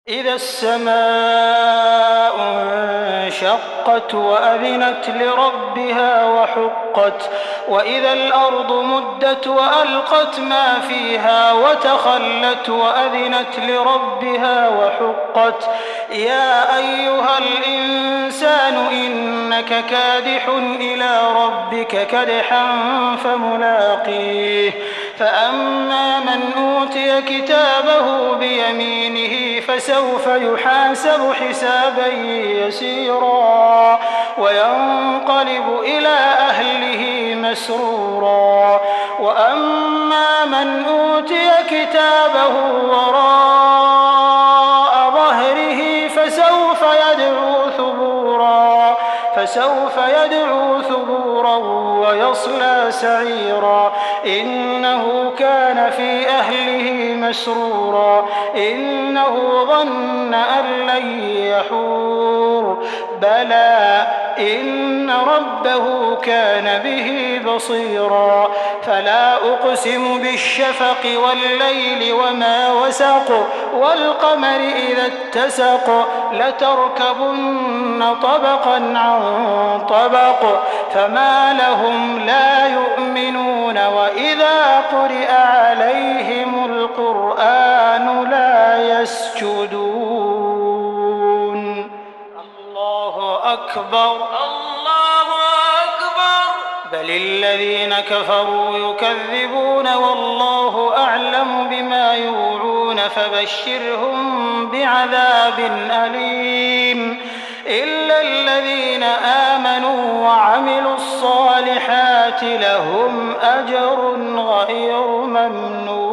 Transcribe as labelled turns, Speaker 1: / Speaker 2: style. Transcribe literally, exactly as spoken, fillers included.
Speaker 1: إذا السماء انشقت وأذنت لربها وحقت وإذا الأرض مدت وألقت ما فيها وتخلت وأذنت لربها وحقت يا أيها الإنسان إنك كادح إلى ربك كدحا فملاقيه فأما من أوتي كتابه بيمينه فسوف يحاسب حسابا يسيرا وينقلب إلى أهله مسرورا وأما من أوتي كتابه وراء ظهره فسوف يدعو ثبورا فسوف يدعو ثبورا ويصلى سعيرا إنه كان في أهله مسرورا إنه ظن أن لن يحور بلى إن ربه كان به بصيرا فلا أقسم بالشفق والليل وما وسق والقمر إذا اتسق لتركبن طبقا عن طبق فما لهم لا يؤمنون وإذا قرئ عليهم القرآن لا يسجدون الله أكبر الله أكبر بل الذين كفروا يكذبون والله أعلم بما يوعون فبشرهم بعذاب أليم إلا الذين آمنوا وعملوا الصالحات لهم أجر غير ممنون.